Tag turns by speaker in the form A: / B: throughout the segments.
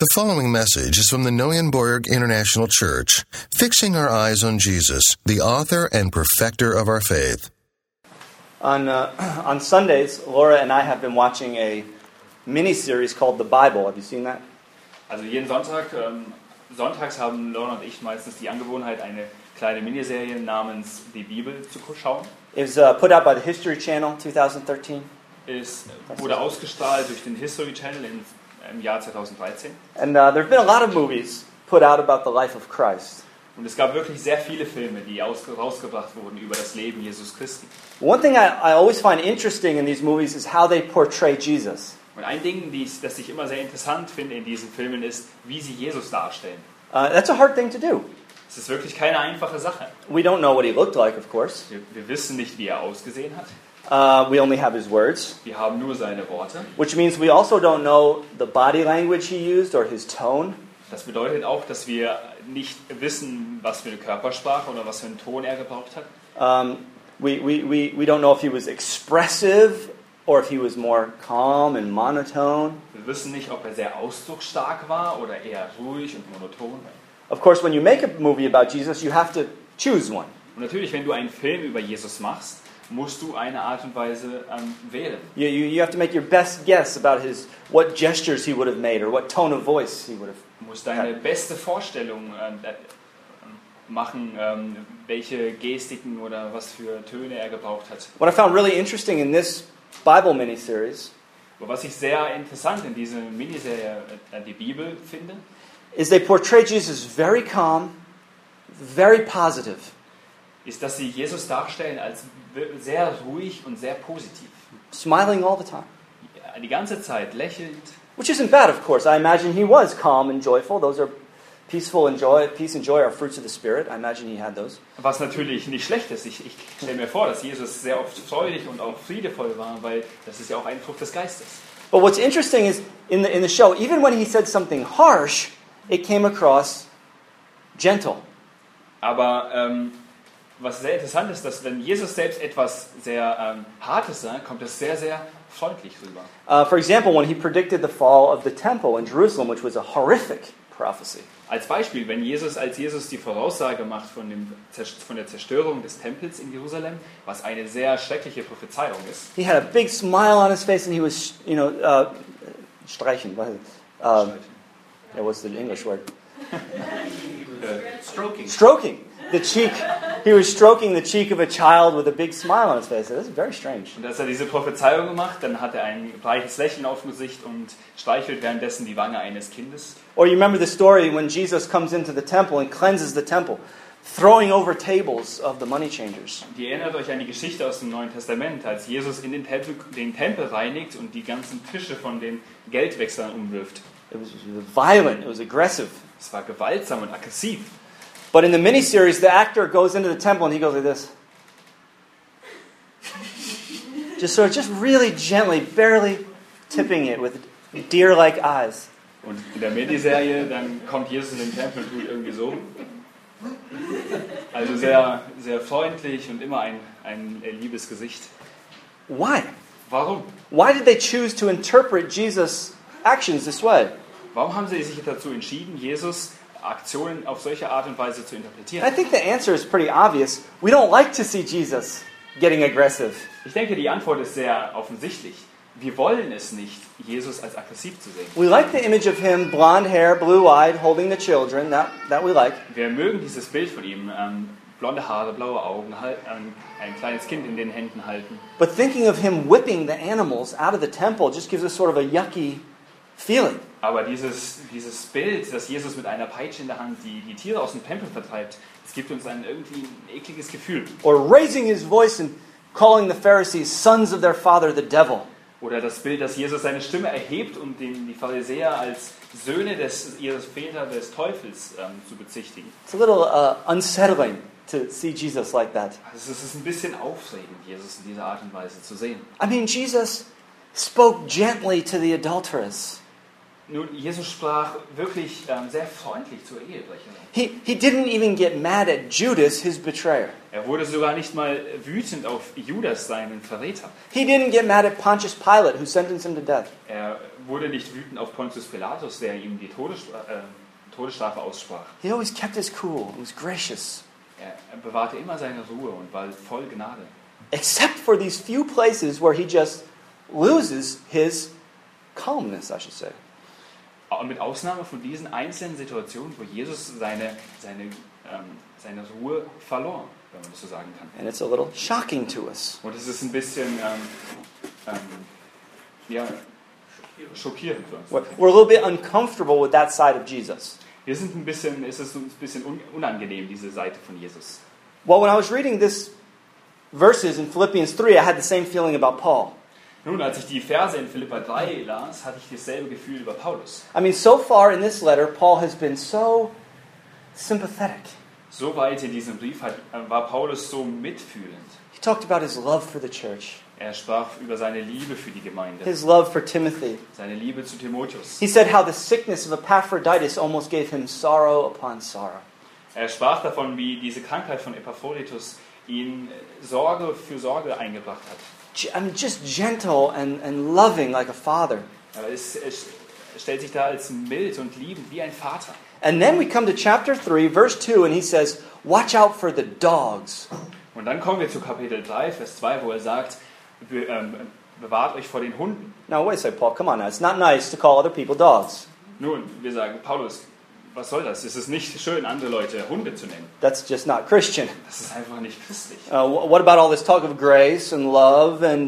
A: The following message is from the Neuenborg International Church, fixing our eyes on Jesus, the author and perfecter of our faith.
B: On Sundays, Laura and I have been watching a mini-series called The Bible. Have you seen that?
C: Also jeden Sonntag, sonntags haben Laura und ich meistens die Angewohnheit, eine kleine Miniserie namens Die Bibel zu schauen.
B: It was put out by the History Channel 2013.
C: Es wurde ausgestrahlt durch den History Channel im Jahr 2013.
B: And there have been a lot of movies put out about the life of Christ.
C: Und es gab wirklich sehr viele Filme, die rausgebracht wurden über das Leben Jesus Christi.
B: One thing I always find interesting in these movies is how they portray Jesus.
C: Und ein Ding, das ich immer sehr interessant finde in diesen Filmen, ist, wie sie Jesus darstellen.
B: That's a hard thing to do.
C: Es ist wirklich keine einfache Sache.
B: We don't know what he looked like, of course.
C: Wir wissen nicht, wie er ausgesehen hat.
B: We only have his words.
C: Wir haben nur seine Worte.
B: Which means we also don't know the body language he used or his tone.
C: Das bedeutet auch, dass wir nicht wissen, was für eine Körpersprache oder was für einen Ton er gebraucht hat.
B: We don't know if he was expressive or if he was more calm and monotone.
C: Wir wissen nicht, ob er sehr ausdrucksstark war oder eher ruhig und monoton.
B: Of course, when you make a movie about Jesus, you have to choose one.
C: Und natürlich, wenn du einen Film über Jesus machst, musst du eine Art und Weise wählen.
B: You have to make your best guess about what gestures he would have made or what tone of voice he would have.
C: Du musst deine beste Vorstellung machen, welche Gestiken oder was für Töne er gebraucht hat.
B: What I found really interesting in this Bible miniseries,
C: Aber was ich sehr interessant in dieser Miniserie die Bibel finde,
B: is they portray Jesus very calm, very positive.
C: Ist, dass sie Jesus darstellen als sehr ruhig und sehr positiv.
B: Smiling all the time.
C: Die ganze Zeit lächelnd.
B: Which isn't bad, of course. I imagine he was calm and joyful. Those are peaceful and joy. Peace and joy are fruits of the Spirit. I imagine he had those.
C: Was natürlich nicht schlecht ist. Ich stelle mir vor, dass Jesus sehr oft freudig und auch friedevoll war, weil das ist ja auch ein Frucht des Geistes.
B: But what's interesting is, in the show, even when he said something harsh, it came across gentle.
C: Aber was sehr interessant ist, dass wenn Jesus selbst etwas sehr Hartes sagt, kommt es sehr, sehr freundlich rüber.
B: For example, when he predicted the fall of the temple in Jerusalem, which was a horrific prophecy.
C: Als Beispiel, als Jesus die Voraussage macht von der Zerstörung des Tempels in Jerusalem, was eine sehr schreckliche Prophezeiung ist.
B: He had a big smile on his face and he was, streichen. What's the English word? Stroking. The cheek. He was stroking the cheek of a child with a big smile on his face. That's very strange.
C: Und als er diese Prophezeiung gemacht, dann hat er ein breites Lächeln auf dem Gesicht und streichelt währenddessen die Wange eines Kindes.
B: Or you remember the story when Jesus comes into the temple and cleanses the temple, throwing over tables of the money changers.
C: Ihr erinnert euch an die Geschichte aus dem Neuen Testament, als Jesus in den Tempel reinigt und die ganzen Tische von den Geldwechslern umwirft.
B: It was violent. It was aggressive.
C: Es war gewaltsam und aggressiv.
B: But in the miniseries, the actor goes into the temple and he goes like this. just really gently, barely tipping it with deer-like eyes.
C: Und in der Miniserie, dann kommt Jesus in den Tempel und tut irgendwie so. Also sehr, sehr freundlich und immer ein liebes Gesicht.
B: Why?
C: Warum?
B: Why did they choose to interpret Jesus' actions this way?
C: Warum haben sie sich dazu entschieden, Jesus Aktionen auf solche Art und Weise zu interpretieren?
B: I think the answer is pretty obvious. We don't like to see Jesus getting aggressive.
C: Ich denke, die Antwort ist sehr offensichtlich. Wir wollen es nicht, Jesus als aggressiv zu sehen.
B: We like the image of him, blonde hair, blue-eyed, holding the children. That we like.
C: Wir mögen dieses Bild von ihm, blonde Haare, blaue Augen, ein kleines Kind in den Händen halten.
B: But thinking of him whipping the animals out of the temple just gives us sort of a yucky feeling.
C: Aber dieses Bild, dass Jesus mit einer Peitsche in der Hand die Tiere aus dem Tempel vertreibt, es gibt uns irgendwie ein ekliges Gefühl.
B: Or raising his voice and calling the Pharisees sons of their father, the devil.
C: Oder das Bild, dass Jesus seine Stimme erhebt, um die Pharisäer als Söhne ihres Väters des Teufels zu bezichtigen.
B: It's a little unsettling to see Jesus like that.
C: Also es ist ein bisschen aufregend, Jesus in dieser Art und Weise zu sehen.
B: I mean, Jesus spoke gently to the adulteress.
C: Nun, Jesus sprach wirklich sehr freundlich zur Ehebrecherin.
B: He didn't even get mad at Judas, his betrayer.
C: Er wurde sogar nicht mal wütend auf Judas, seinen Verräter.
B: He didn't get mad at Pontius Pilate, who sentenced him to death.
C: Er wurde nicht wütend auf Pontius Pilatus, der ihm die Todesstrafe aussprach.
B: He always kept his cool and was gracious.
C: Er bewahrte immer seine Ruhe und war voll Gnade.
B: Except for these few places where he just loses his calmness, I should say.
C: Mit Ausnahme von diesen einzelnen Situationen, wo Jesus seine Ruhe verlor, wenn man das so sagen kann.
B: And it's a little shocking to us.
C: Und es ist ein bisschen schockierend für uns.
B: We're a little bit uncomfortable with that side of Jesus.
C: Es ist ein bisschen unangenehm, diese Seite von Jesus.
B: Well, when I was reading these verses in Philippians 3, I had the same feeling about Paul.
C: Nun, als ich die Verse in Philipper 3 las, hatte ich dasselbe Gefühl über Paulus.
B: I mean, so far in this letter, Paul has been so sympathetic.
C: So weit in diesem Brief war Paulus so mitfühlend.
B: He talked about his love for the church,
C: Er sprach über seine Liebe für die Gemeinde,
B: his love for Timothy.
C: seine Liebe zu Timotheus.
B: He said how the sickness of Epaphroditus almost gave him sorrow upon sorrow.
C: Er sprach davon, wie diese Krankheit von Epaphroditus ihn Sorge für Sorge eingebracht hat.
B: I mean, just gentle and loving like a father.
C: Aber es stellt sich da als mild und liebend wie ein Vater.
B: And then we come to chapter 3, verse 2, and he says, watch out for the dogs.
C: Und dann kommen wir zu Kapitel 3, Vers 2, wo er sagt, bewahrt euch vor den Hunden.
B: Now, wait a second, Paul, come on now. It's not nice to call other people dogs.
C: Nun, wir sagen, Paulus, was soll das? Es ist nicht schön, andere Leute Hunde zu nennen.
B: That's just not Christian.
C: Das ist einfach nicht christlich.
B: What about all this talk of grace and love and,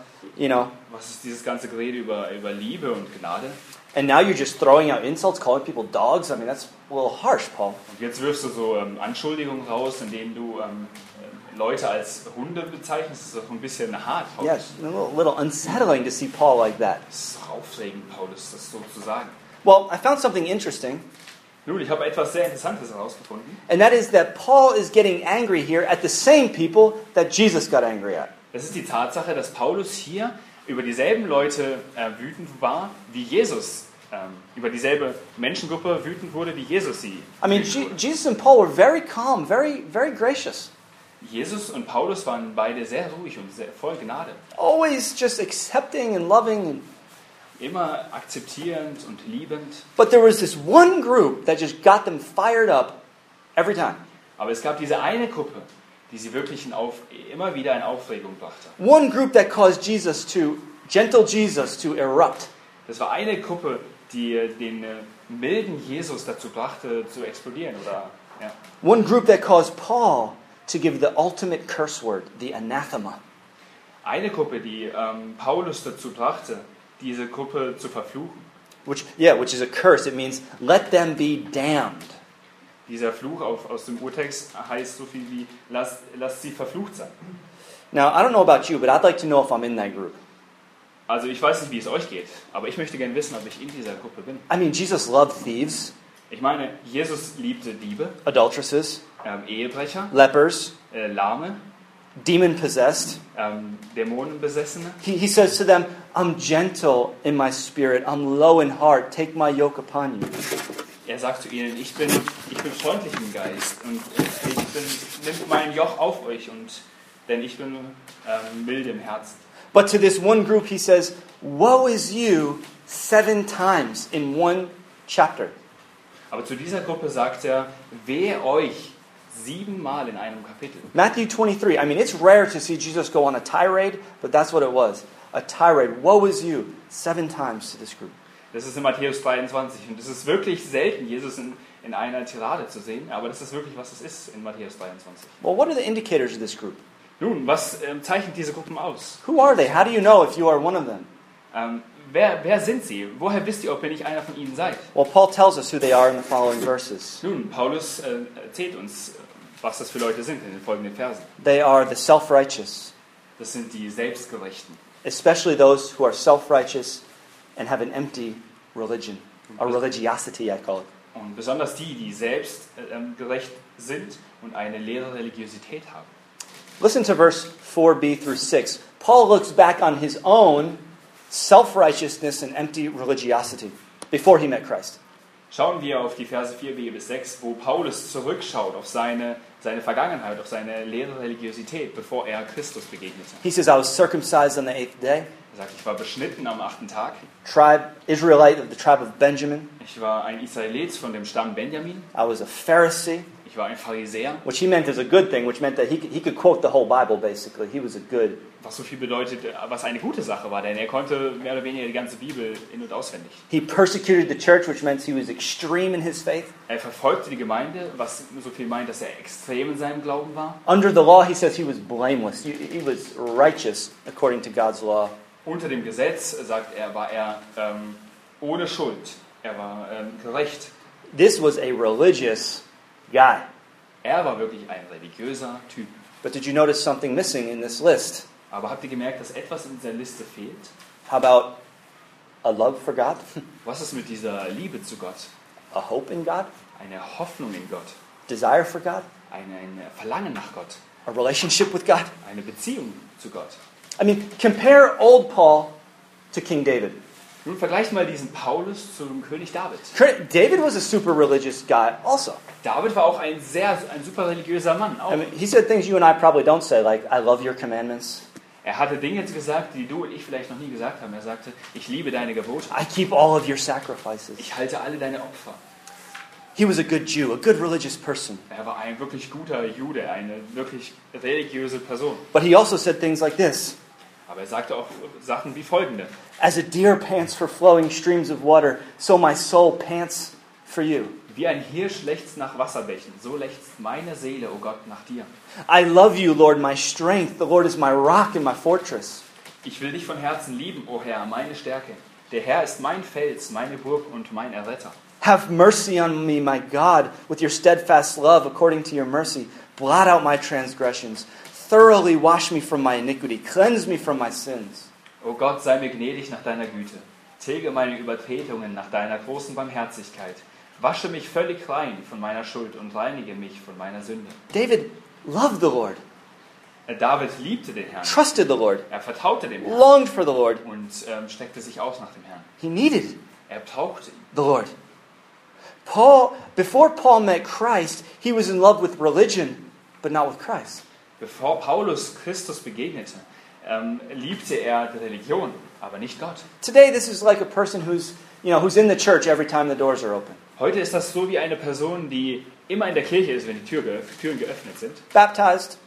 C: Was ist dieses ganze Gerede über Liebe und Gnade?
B: and now you're just throwing out insults, calling people dogs? I mean, that's a little harsh, Paul.
C: Und jetzt wirfst du so Anschuldigungen raus, indem du Leute als Hunde bezeichnest. Das ist doch ein bisschen hart, Paulus.
B: Yes, a little unsettling to see Paul like that.
C: Das ist doch aufregend, Paulus, das so zu sagen.
B: Well, I found something interesting,
C: Nun, ich habe etwas sehr Interessantes herausgefunden.
B: and that is that Paul is getting angry here at the same people that Jesus got angry at.
C: Das ist die Tatsache, dass Paulus hier über dieselben Leute wütend war, wie Jesus, über dieselbe Menschengruppe wütend wurde, wie Jesus sie
B: I mean,
C: wütend wurde.
B: Jesus and Paul were very calm, very, very gracious.
C: Jesus und Paulus waren beide sehr ruhig und sehr voll Gnade.
B: Always just accepting and loving.
C: Immer akzeptierend und liebend.
B: But there was this one group that just got them fired up every time.
C: Aber es gab diese eine Gruppe, die sie wirklich immer wieder in Aufregung brachte.
B: One group that caused gentle Jesus to erupt.
C: Das war eine Gruppe, die den milden Jesus dazu brachte, zu explodieren. Ja.
B: One group that caused Paul to give the ultimate curse word, the anathema.
C: Eine Gruppe, die Paulus dazu brachte, diese Gruppe zu verfluchen.
B: Which is a curse. It means, let them be damned.
C: Dieser Fluch aus dem Urtext heißt so viel wie, lasst sie verflucht sein.
B: Now, I don't know about you, but I'd like to know if I'm in that group.
C: Also ich weiß nicht, wie es euch geht, aber ich möchte gerne wissen, ob ich in dieser Gruppe bin.
B: I mean, Jesus loved thieves,
C: Ich meine, Jesus liebte Diebe,
B: adulteresses,
C: Ehebrecher,
B: lepers,
C: Lahme,
B: demon-possessed.
C: Dämonenbesessene.
B: He says to them, I'm gentle in my spirit, I'm low in heart, take my yoke upon you.
C: Er sagt zu ihnen, ich bin freundlich im Geist und nehmt mein Joch auf euch, denn ich bin milde im Herzen.
B: But to this one group he says, woe is you 7 times in one chapter.
C: Aber zu dieser Gruppe sagt er, wehe euch 7-mal in einem Kapitel.
B: Matthew 23, I mean, it's rare to see Jesus go on a tirade, but that's what it was. A tirade, woe is you, 7 times to this group.
C: Das ist in Matthäus 23 und es ist wirklich selten, Jesus in einer Tirade zu sehen, aber das ist wirklich, was es ist in Matthäus 23.
B: Well, what are the indicators of this group?
C: Nun, was zeichnet diese Gruppen aus?
B: Who are they? How do you know if you are one of them?
C: Wer sind sie? Woher wisst ihr, ob ihr nicht einer von ihnen seid?
B: Well, Paul tells us who they are in the following verses.
C: Nun, Paulus erzählt uns, was das für Leute sind in den folgenden Versen.
B: They are the self-righteous,
C: Das sind die Selbstgerechten.
B: especially those who are self-righteous and have an empty religion, a religiosity, I call it.
C: Und besonders die selbstgerecht sind und eine leere Religiosität haben.
B: Listen to verse 4b through 6. Paul looks back on his own self-righteousness and empty religiosity before he met Christ.
C: Schauen wir auf die Verse 4b bis 6, wo Paulus zurückschaut auf seine Vergangenheit, auf seine leere Religiosität, bevor er Christus begegnete.
B: He says, I was circumcised on the 8th day.
C: Er sagt, ich war beschnitten am 8. Tag.
B: Israelite of the tribe of Benjamin.
C: Ich war ein Israelit von dem Stamm Benjamin.
B: I was a Pharisee,
C: Ich war ein Pharisäer.
B: which he meant is a good thing, which meant that he could quote the whole Bible, basically. He was a good.
C: Was so viel bedeutet, was eine gute Sache war, denn er konnte mehr oder weniger die ganze Bibel in- und auswendig.
B: He persecuted the church, which meant he was extreme in his faith.
C: Er verfolgte die Gemeinde, was so viel meint, dass er extrem in seinem Glauben war.
B: Under the law, he says he was blameless. He was righteous according to God's law.
C: Unter dem Gesetz, sagt er, war er ohne Schuld. Er war gerecht.
B: This was a religious guy.
C: Er war wirklich ein religiöser Typ.
B: But did you notice something missing in this list?
C: Aber habt ihr gemerkt, dass etwas in dieser Liste fehlt?
B: How about a love for God?
C: Was ist mit dieser Liebe zu Gott?
B: A hope in God?
C: Eine Hoffnung in Gott.
B: Desire for God?
C: Ein Verlangen nach Gott.
B: A relationship with God?
C: Eine Beziehung zu Gott.
B: I mean, compare old Paul to King David.
C: Nun vergleicht mal diesen Paulus zum König David.
B: David was a super religious guy also.
C: David war auch ein super religiöser Mann. Auch.
B: I mean, he said things you and I probably don't say, like, I love your commandments.
C: Er hatte Dinge gesagt, die du und ich vielleicht noch nie gesagt haben. Er sagte, ich liebe deine Gebote.
B: I keep all of your sacrifices.
C: Ich halte alle deine Opfer.
B: He was a good Jew, a good religious person.
C: Er war ein wirklich guter Jude, eine wirklich religiöse Person.
B: But he also said things like this.
C: Aber er sagte auch Sachen wie folgende.
B: As a deer pants for flowing streams of water, so my soul pants for you.
C: Wie ein Hirsch lechzt nach Wasserbächen, so lechzt meine Seele, o Gott, nach dir.
B: I love you, Lord, my strength. The Lord is my rock and my fortress.
C: Ich will dich von Herzen lieben, o Herr, meine Stärke. Der Herr ist mein Fels, meine Burg und mein Erretter.
B: Have mercy on me, my God, with your steadfast love according to your mercy. Blot out my transgressions. Thoroughly wash me from my iniquity. Cleanse me from my sins.
C: O Gott, sei mir gnädig nach deiner Güte. Tilge meine Übertretungen nach deiner großen Barmherzigkeit. Wasche mich völlig rein von meiner Schuld und reinige mich von meiner Sünde.
B: David loved the Lord,
C: David liebte den Herrn.
B: trusted the Lord,
C: Er vertraute dem Herrn
B: longed for the Lord.
C: und steckte sich aus nach dem Herrn.
B: He needed
C: Er brauchte ihn.
B: the Lord. Before Paul met Christ, he was in love with religion, but not with Christ.
C: Bevor Paulus Christus begegnete, liebte er die Religion, aber nicht Gott.
B: Today, this is like a person who's in the church every time the doors are open.
C: Heute ist das so wie eine Person, die immer in der Kirche ist, wenn die Türen geöffnet sind.
B: Baptized,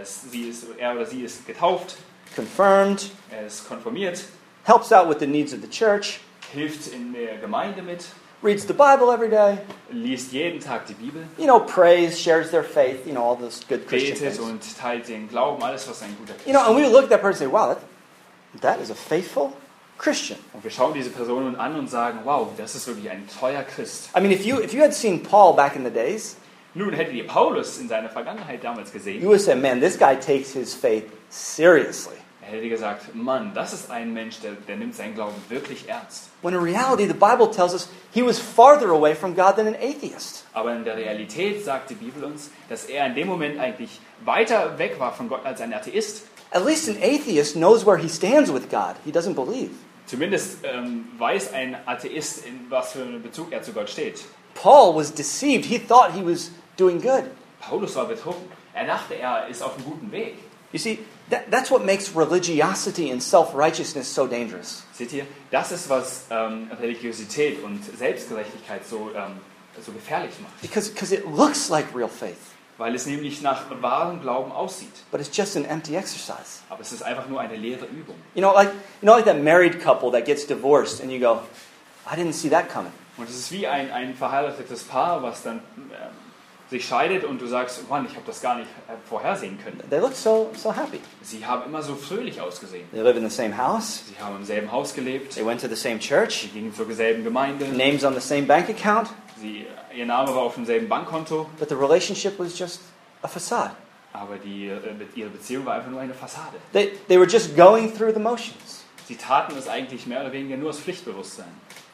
C: Er oder sie ist getauft,
B: confirmed,
C: er ist konfirmiert,
B: helps out with the needs of the church,
C: hilft in der Gemeinde mit,
B: reads the Bible every day,
C: liest jeden Tag die Bibel,
B: prays, shares their faith, all those good Christian
C: betet
B: things.
C: und teilt den Glauben, alles, was ein guter Christ
B: And we would look at that person and say, wow, that is a faithful Christian.
C: Und wir schauen diese Person an und sagen, wow, das ist wirklich ein treuer Christ.
B: I mean, if you had seen Paul back in the days,
C: Nun, hättet ihr Paulus in seiner Vergangenheit damals gesehen,
B: you would say, man, this guy takes his faith seriously.
C: er hätte gesagt, Mann, das ist ein Mensch, der nimmt seinen Glauben wirklich ernst.
B: When in reality, the Bible tells us he was farther away from God than an atheist.
C: Aber in der Realität sagt die Bibel uns, dass er in dem Moment eigentlich weiter weg war von Gott als ein Atheist.
B: At least an atheist knows where he stands with God. He doesn't believe.
C: Zumindest weiß ein Atheist, in was für einen Bezug er zu Gott steht.
B: Paul was deceived. He thought he was doing good.
C: Paulus war betrogen. Er dachte, er ist auf einem guten Weg.
B: You see, that's what makes religiosity and self-righteousness so dangerous.
C: Seht ihr, das ist, was Religiosität und Selbstgerechtigkeit so gefährlich macht.
B: Because it looks like real faith,
C: Weil es nämlich nach wahrem Glauben aussieht.
B: but it's just an empty exercise.
C: Aber es ist einfach nur eine leere Übung.
B: Like that married couple that gets divorced and you go, I didn't see that coming.
C: Und es ist wie ein verheiratetes Paar, was dann sich scheidet und du sagst, Mann, ich habe das gar nicht vorhersehen können.
B: They look so happy.
C: Sie haben immer so fröhlich ausgesehen.
B: They live in the same house.
C: Sie haben im selben Haus gelebt.
B: They went to the same church.
C: Sie gingen zur selben Gemeinde.
B: Names on the same bank account.
C: Ihr Name war auf demselben Bankkonto.
B: But the relationship was just a facade.
C: Aber ihre Beziehung war einfach nur eine Fassade.
B: They were just going through the motions.
C: Sie taten es eigentlich mehr oder weniger nur aus Pflichtbewusstsein.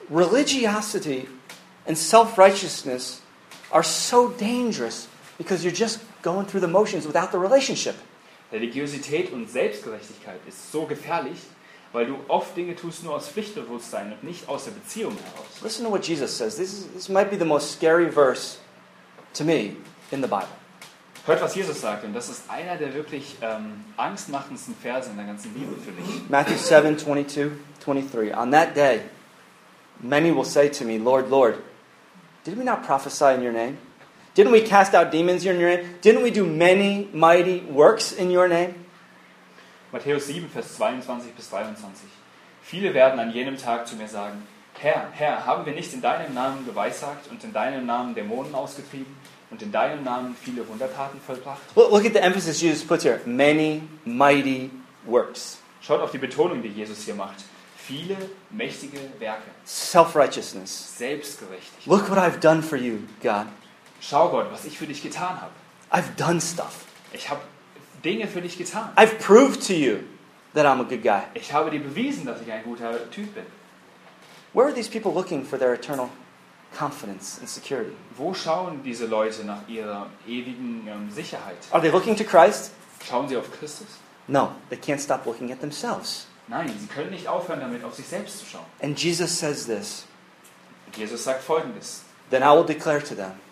B: Religiosity and self-righteousness are so dangerous because you're just going through the motions without the relationship.
C: Religiosität und Selbstgerechtigkeit ist so gefährlich, weil du oft Dinge tust nur aus Pflichtbewusstsein und nicht aus der Beziehung heraus.
B: Listen to what Jesus says. This might be the most scary verse to me in the Bible.
C: Hört, was Jesus sagt, und das ist einer der wirklich angstmachendsten Verse in der ganzen Bibel für mich.
B: Matthew 7, 22, 23. On that day, many will say to me, Lord, Lord, did we not prophesy in your name? Didn't we cast out demons in your name? Didn't we do many mighty works in your name?
C: Matthäus 7, Vers 22 bis 23. Viele werden an jenem Tag zu mir sagen, Herr, Herr, haben wir nicht in deinem Namen geweissagt und in deinem Namen Dämonen ausgetrieben und in deinem Namen viele Wundertaten vollbracht?
B: Look at the emphasis Jesus puts here. Many mighty works.
C: Schaut auf die Betonung, die Jesus hier macht. Viele mächtige Werke.
B: Self-righteousness.
C: Selbstgerechtigkeit.
B: Look what I've done for you, God.
C: Schau Gott, was ich für dich getan habe.
B: I've done stuff.
C: Ich habe Dinge für dich getan.
B: I've proved to you that I'm a good guy.
C: Ich habe dir bewiesen, dass ich ein guter Typ bin.
B: Where are these people looking for their eternal confidence and security?
C: Wo schauen diese Leute nach ihrer ewigen Sicherheit?
B: Are they looking to Christ?
C: Schauen sie auf Christus?
B: No, they can't stop looking at themselves.
C: Nein, sie können nicht aufhören, damit auf sich selbst zu schauen.
B: And Jesus says this,
C: Und Jesus sagt Folgendes.
B: then I will declare to them,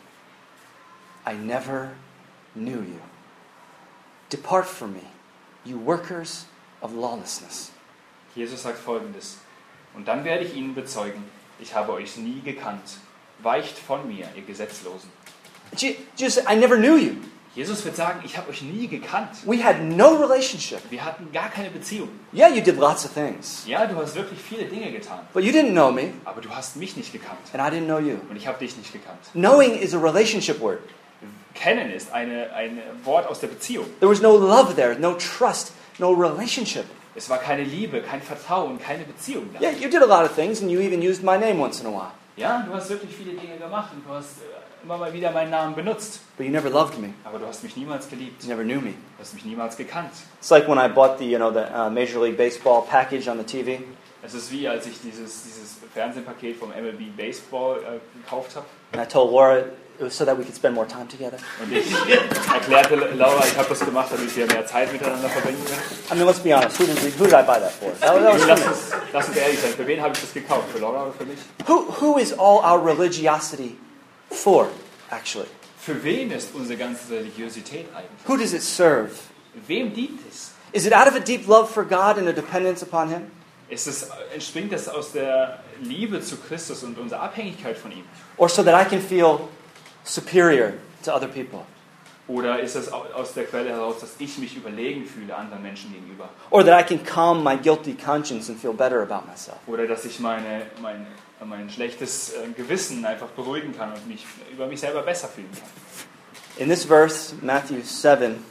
B: I never knew you. Depart from me, you workers of lawlessness.
C: Jesus sagt Folgendes. Und dann werde ich ihnen bezeugen, ich habe euch nie gekannt. Weicht von mir, ihr Gesetzlosen.
B: Jesus, I never knew you.
C: Jesus wird sagen, ich habe euch nie gekannt.
B: We had no relationship.
C: Wir hatten gar keine Beziehung.
B: Yeah, you did lots of things,
C: Ja, du hast wirklich viele Dinge getan.
B: but you didn't know me,
C: Aber du hast mich nicht gekannt.
B: and I didn't know you.
C: Und ich habe dich nicht gekannt.
B: Knowing is a relationship word.
C: Kennen ist ein Wort aus der Beziehung.
B: There was no love there, no trust, no relationship.
C: Es war keine Liebe, kein Vertrauen, keine Beziehung da.
B: Yeah, you did a lot of things, and you even used my name once in a while,
C: Ja, du hast wirklich viele Dinge gemacht und du hast immer mal wieder meinen Namen benutzt.
B: but you never loved me.
C: Aber du hast mich niemals geliebt.
B: You never knew me.
C: Du hast mich niemals gekannt.
B: It's like when I bought the Major League Baseball package on the TV.
C: Es ist wie, als ich dieses Fernsehpaket vom MLB Baseball gekauft habe.
B: And I told Laura it was so that we could spend more time together.
C: Und ich erklärte Laura, ich habe das gemacht, damit wir mehr Zeit miteinander verbringen können.
B: I mean, let's be honest. Who did I buy that for? That was for me.
C: Lass uns ehrlich sein, für wen habe ich das gekauft? Für Laura oder für mich?
B: Who is all our religiosity for, actually?
C: Für wen ist unsere ganze Religiosität eigentlich?
B: Who does it serve?
C: Wem dient es?
B: Is it out of a deep love for God and a dependence upon Him?
C: Entspringt es aus der Liebe zu Christus und unserer Abhängigkeit von ihm?
B: Or so that I can feel superior to other people?
C: Oder ist es aus der Quelle heraus, dass ich mich überlegen fühle anderen Menschen gegenüber?
B: Or that I can calm my guilty conscience and feel better about myself?
C: Oder dass ich mein schlechtes Gewissen einfach beruhigen kann und mich über mich selber besser fühlen kann?
B: In this verse, Matthew 7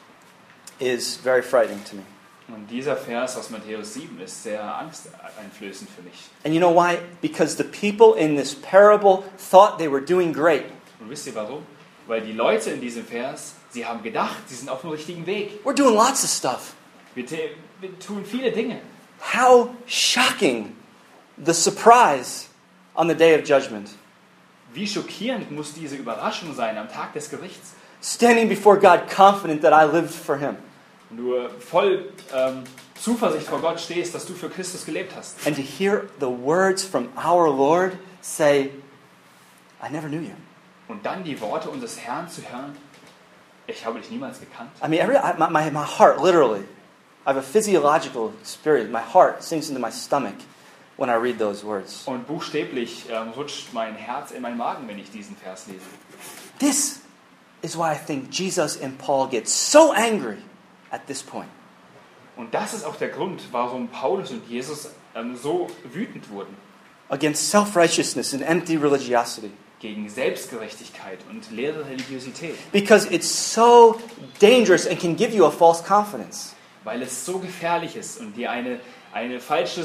B: is very frightening to me.
C: Und dieser Vers aus Matthäus 7 ist sehr angsteinflößend für mich.
B: And you know why? Because the people in this parable thought they were doing great.
C: Und wisst ihr warum? Weil die Leute in diesem Vers, sie haben gedacht, sie sind auf dem richtigen Weg.
B: We're doing lots of stuff.
C: Wir tun viele Dinge.
B: How shocking the surprise on the day of judgment.
C: Wie schockierend muss diese Überraschung sein am Tag des Gerichts?
B: Standing before God confident that I lived for Him.
C: Wenn du voll Zuversicht vor Gott stehst, dass du für Christus gelebt hast.
B: And to hear the words from our Lord say, I never knew you.
C: Und dann die Worte unseres Herrn zu hören, ich habe dich niemals gekannt.
B: I mean, my heart, literally, I have a physiological experience. My heart sinks into my stomach when I read those words.
C: Und buchstäblich rutscht mein Herz in meinen Magen, wenn ich diesen Vers lese.
B: This is why I think Jesus and Paul get so angry at this point.
C: Und das ist auch der Grund, warum Paulus und Jesus so wütend wurden.
B: Against self-righteousness and empty religiosity.
C: Gegen Selbstgerechtigkeit und leere Religiosität.
B: Because it's so dangerous and can give you a false confidence.
C: Weil es so gefährlich ist und dir eine falsche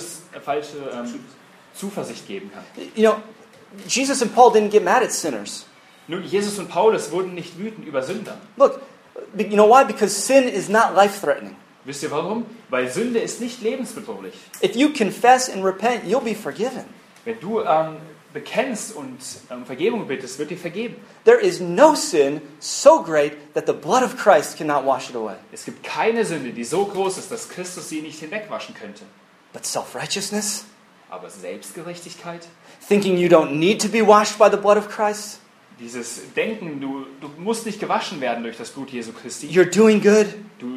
C: Zuversicht geben kann.
B: You know, Jesus and Paul didn't get mad at sinners.
C: Nun, Jesus und Paulus wurden nicht wütend über Sünder.
B: Look, you know why? Because sin is not life-threatening.
C: Wisst ihr warum? Weil Sünde ist nicht lebensbedrohlich.
B: If you confess and repent, you'll be forgiven.
C: Wenn du bekennst und Vergebung bittest, wird dir vergeben.
B: There is no sin so great that the blood of Christ cannot wash it away.
C: Es gibt keine Sünde, die so groß ist, dass Christus sie nicht hinwegwaschen könnte.
B: But self-righteousness,
C: Aber Selbstgerechtigkeit,
B: thinking you don't need to be washed by the blood of Christ,
C: Dieses Denken, du musst nicht gewaschen werden durch das Blut Jesu Christi.
B: You're doing good.
C: Du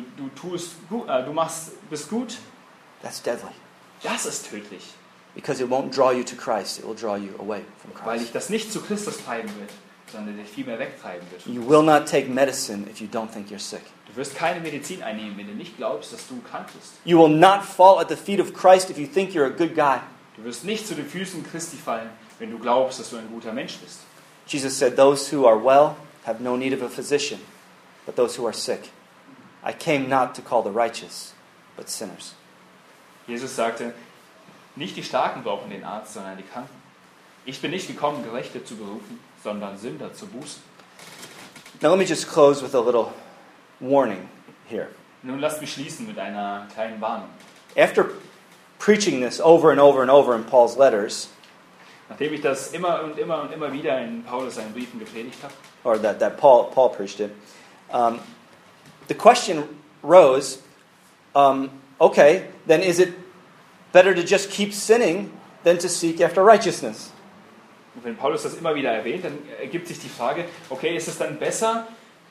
C: bist gut.
B: That's deadly.
C: Das ist tödlich,
B: Because it won't draw you to Christ. It will draw you away from
C: weil dich
B: Christ.
C: das nicht zu Christus treiben wird, sondern dich viel mehr wegtreiben wird.
B: You will not take medicine if you don't think you're sick.
C: Du wirst keine Medizin einnehmen, wenn du nicht glaubst, dass du krank bist.
B: You will not fall at the feet of Christ if you think you're a good guy.
C: Du wirst nicht zu den Füßen Christi fallen, wenn du glaubst, dass du ein guter Mensch bist.
B: Jesus said, those who are well have no need of a physician, but those who are sick. I came not to call the righteous, but sinners.
C: Jesus sagte, nicht die Starken brauchen den Arzt, sondern die Kranken. Ich bin nicht gekommen, Gerechte zu berufen, sondern Sünder zu bußen.
B: Now let me just close with a little warning here.
C: Nun lasst mich schließen mit einer kleinen Warnung.
B: After preaching this over and over and over in Paul's letters,
C: Nachdem ich das immer und immer und immer wieder in Paulus seinen Briefen gepredigt habe,
B: or that Paul preached it, the question rose, okay, then is it better to just keep sinning than to seek after righteousness?
C: und wenn Paulus das immer wieder erwähnt, dann ergibt sich die Frage, okay, ist es dann besser,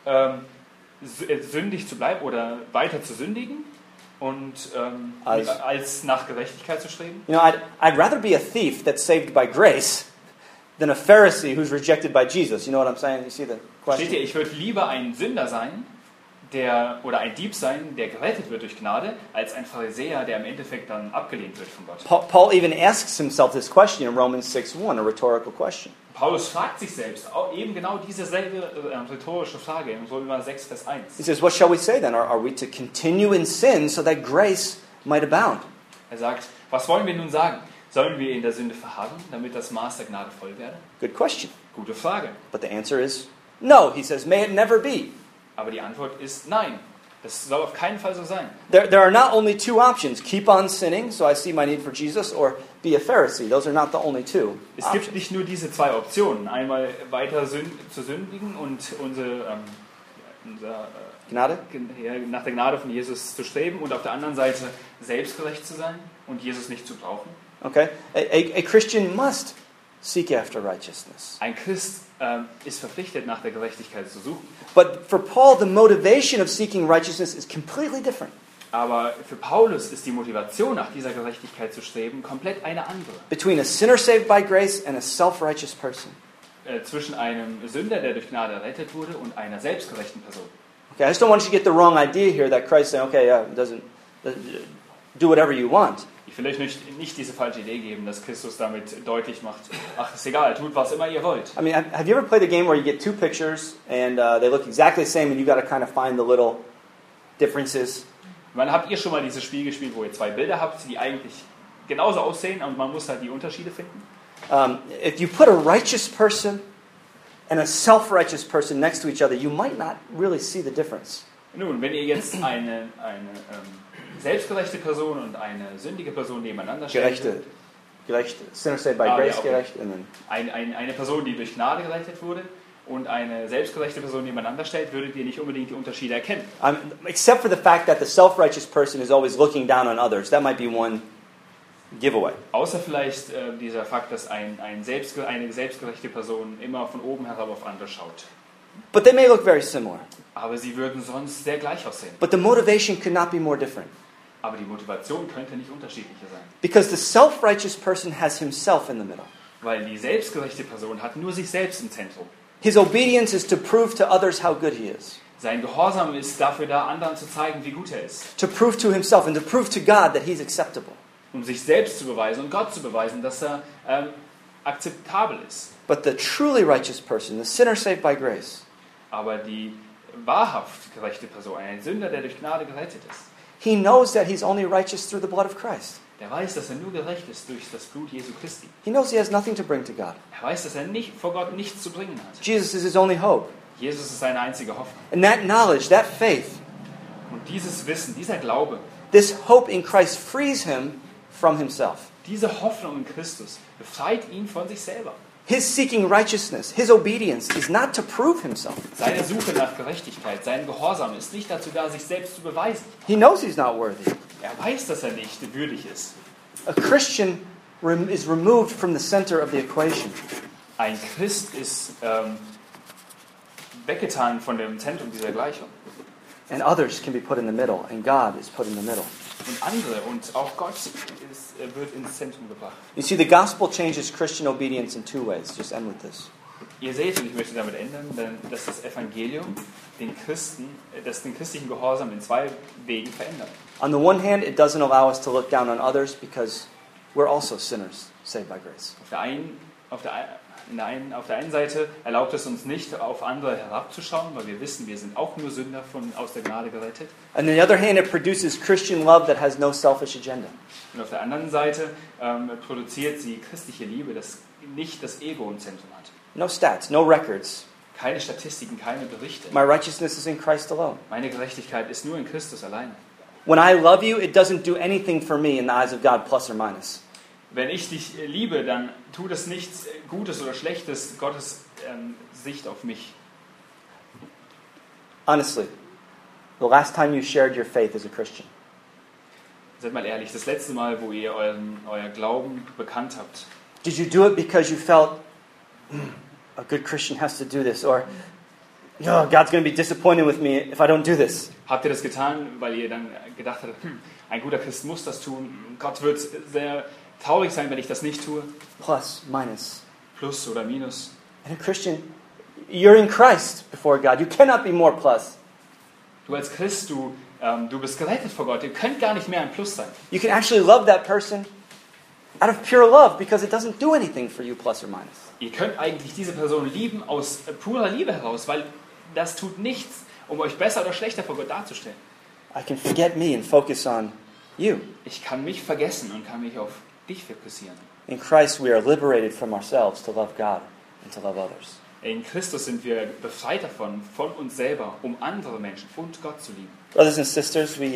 C: sündig zu bleiben oder weiter zu sündigen und als nach Gerechtigkeit zu streben?
B: You know, I'd rather be a thief that's saved by grace than a Pharisee who's rejected by Jesus. You know what I'm saying? You see the
C: Steht hier,
B: question?
C: ich würde lieber ein Sünder sein, oder ein Dieb sein, der gerettet wird durch Gnade, als ein Pharisäer, der im Endeffekt dann abgelehnt wird von Gott.
B: Paul even asks himself this question in Romans 6:1, a rhetorical question.
C: Paulus fragt sich selbst auch eben genau dieselbe rhetorische Frage in Römer 6, Vers 1.
B: He says, what shall we say then? Are we to continue in sin so that grace might abound?
C: Er sagt, was wollen wir nun sagen? Sollen wir in der Sünde verharren, damit das Maß der Gnade voll werde?
B: Good question.
C: Gute Frage.
B: But the answer is no. He says, may it never be.
C: Aber die Antwort ist nein. Das soll auf keinen Fall so sein.
B: There are not only two options. Keep on sinning, so I see my need for Jesus, or be a Pharisee. Those are not the only two
C: Es
B: options.
C: gibt nicht nur diese zwei Optionen. Einmal weiter zu sündigen und
B: Gnade?
C: nach der Gnade von Jesus zu streben und auf der anderen Seite selbstgerecht zu sein und Jesus nicht zu brauchen.
B: Okay? A Christian must seek after righteousness.
C: Ein Christ ist verpflichtet, nach der Gerechtigkeit zu suchen.
B: But for Paul, the motivation of seeking righteousness is completely different.
C: Aber für Paulus ist die Motivation, nach dieser Gerechtigkeit zu streben, komplett eine andere.
B: Between a sinner saved by grace and a self-righteous person.
C: Zwischen einem Sünder, der durch Gnade errettet wurde, und einer selbstgerechten Person.
B: Okay, I just don't want you to get the wrong idea here that Christ saying, okay, do whatever you want.
C: Ich will euch nicht diese falsche Idee geben, dass Christus damit deutlich macht, ach, ist egal, tut was immer ihr wollt.
B: I mean, have you ever played a game where you get two pictures and they look exactly the same and you got to kind of find the little differences?
C: Wann habt ihr schon mal dieses Spiel gespielt, wo ihr zwei Bilder habt, die eigentlich genauso aussehen und man muss halt die Unterschiede finden?
B: If you put a righteous person and a self-righteous person next to each other, you might not really see the difference.
C: Nun, wenn ihr jetzt eine selbstgerechte Person und eine sündige Person nebeneinander stellt,
B: Gerechte, sinner saved by grace, gerecht, and then
C: eine Person, die durch Gnade gerettet wurde, und eine selbstgerechte Person nebeneinander stellt, würdet ihr nicht unbedingt die Unterschiede erkennen.
B: except for the fact that the self-righteous person is always looking down on others. That might be one giveaway.
C: Außer vielleicht dieser Fakt, dass eine selbstgerechte Person immer von oben herab auf andere schaut.
B: But they may look very similar.
C: Aber sie würden sonst sehr gleich aussehen.
B: But the motivation could not be more different.
C: Aber die Motivation könnte nicht unterschiedlicher sein.
B: Because the self-righteous person has himself in the middle.
C: Weil die selbstgerechte Person hat nur sich selbst im Zentrum.
B: His obedience is to prove to others how good he is.
C: Sein Gehorsam ist dafür da, anderen zu zeigen, wie gut er ist.
B: To prove to himself and to prove to God that he's acceptable.
C: Um sich selbst zu beweisen und Gott zu beweisen, dass er akzeptabel ist.
B: But the truly righteous person, the sinner saved by grace,
C: Aber die wahrhaft gerechte Person, ein Sünder, der durch Gnade gerettet ist,
B: he knows that he's only righteous through the blood of Christ.
C: der weiß, dass er nur gerecht ist durch das Blut Jesu Christi.
B: He knows he has nothing to bring to God.
C: Er weiß, dass er vor Gott nichts zu bringen hat.
B: Jesus is his only hope.
C: Jesus ist seine einzige Hoffnung.
B: And that knowledge, that faith,
C: Und dieses Wissen, dieser Glaube,
B: this hope in Christ frees him from himself.
C: diese Hoffnung in Christus befreit ihn von sich selber.
B: His seeking righteousness, his obedience is not to prove himself.
C: Seine Suche nach Gerechtigkeit, sein Gehorsam ist nicht dazu da, sich selbst zu beweisen.
B: He knows he's not worthy.
C: Er weiß, dass er nicht würdig ist.
B: A Christian is removed from the center of the equation.
C: Ein Christ ist weggetan von dem Zentrum dieser Gleichung.
B: And others can be put in the middle, and God is put in the middle.
C: Und andere und auch Gott wird ins Zentrum gebracht.
B: You see, the gospel changes Christian obedience in two ways. Just end with this.
C: Ihr seht, und ich möchte damit enden, dass das Evangelium den christlichen Gehorsam in zwei Wegen verändert.
B: On the one hand, it doesn't allow us to look down on others because we're also sinners saved by grace.
C: Auf der einen Seite erlaubt es uns nicht, auf andere herabzuschauen, weil wir wissen, wir sind auch nur Sünder aus der Gnade gerettet.
B: On the other hand, it produces Christian love that has no selfish agenda.
C: Und auf der anderen Seite produziert sie christliche Liebe, das nicht das Ego im Zentrum hat.
B: No stats, no records.
C: Keine Statistiken, keine Berichte.
B: My righteousness is in Christ alone.
C: Meine Gerechtigkeit ist nur in Christus alleine.
B: When I love you, it doesn't do anything for me in the eyes of God, plus or minus.
C: Wenn ich dich liebe, dann tut es nichts Gutes oder Schlechtes Gottes Sicht auf mich.
B: Honestly, the last time you shared your faith as a Christian,
C: Seid mal ehrlich, das letzte Mal, wo ihr euer Glauben bekannt habt,
B: did you do it because you felt a good Christian has to do this, or oh, God's going to be disappointed with me if I don't do this?
C: habt ihr das getan, weil ihr dann gedacht habt, ein guter Christ muss das tun, Gott wird sehr traurig sein, wenn ich das nicht tue?
B: Plus, minus.
C: Plus oder minus.
B: And a Christian, you're in Christ before God. You cannot be more plus.
C: Du als Christ, du bist gerettet vor Gott. Ihr könnt gar nicht mehr ein Plus sein.
B: You can actually love that person out of pure love because it doesn't do anything for you, plus or minus.
C: Ihr könnt eigentlich diese Person lieben aus purer Liebe heraus, weil das tut nichts, um euch besser oder schlechter vor Gott darzustellen.
B: I can forget me and focus on you.
C: Ich kann mich vergessen und kann mich auf dich fokussieren.
B: In Christ, we are liberated from ourselves to love God and to love others.
C: In Christus sind wir befreit davon, von uns selber, um andere Menschen und Gott zu lieben.
B: Brothers and sisters, we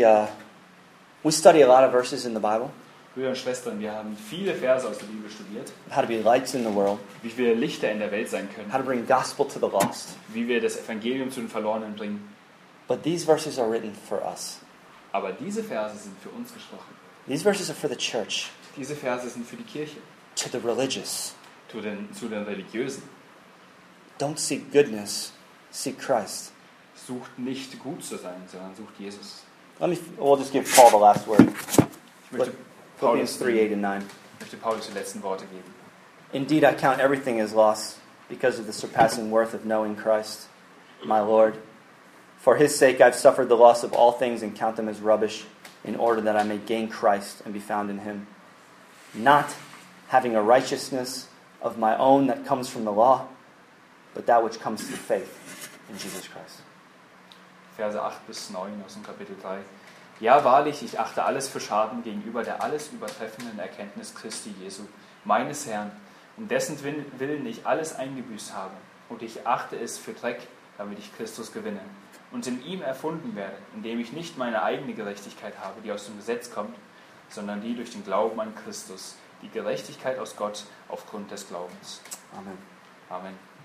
B: study a lot of verses in the Bible.
C: Brüder und Schwestern, wir haben viele Verse aus der Bibel studiert,
B: How to be lights in the world.
C: wie wir Lichter in der Welt sein
B: How to
C: können,
B: bring gospel to the lost.
C: wie wir das Evangelium zu den Verlorenen bringen.
B: But these verses are written for us.
C: Aber diese Verse sind für uns gesprochen.
B: These verses are for the church,
C: Diese Verse sind für die Kirche,
B: to the religious.
C: zu den Religiösen.
B: Don't seek goodness, seek Christ.
C: Sucht nicht gut zu sein, sondern sucht Jesus.
B: We'll just give Paul the last word.
C: Ich möchte
B: Philippians 3, 8 and 9.
C: Paulus die letzten Worte geben.
B: Indeed, I count everything as loss because of the surpassing worth of knowing Christ, my Lord. For his sake I've suffered the loss of all things and count them as rubbish, in order that I may gain Christ and be found in him, not having a righteousness of my own that comes from the law, but that which comes through faith in Jesus Christ.
C: Verse 8 bis 9 aus dem Kapitel 3. Ja, wahrlich, ich achte alles für Schaden gegenüber der alles übertreffenden Erkenntnis Christi Jesu, meines Herrn, um dessen Willen ich alles eingebüßt habe. Und ich achte es für Dreck, damit ich Christus gewinne und in ihm erfunden werde, indem ich nicht meine eigene Gerechtigkeit habe, die aus dem Gesetz kommt, sondern die durch den Glauben an Christus, die Gerechtigkeit aus Gott aufgrund des Glaubens.
B: Amen.
C: Amen.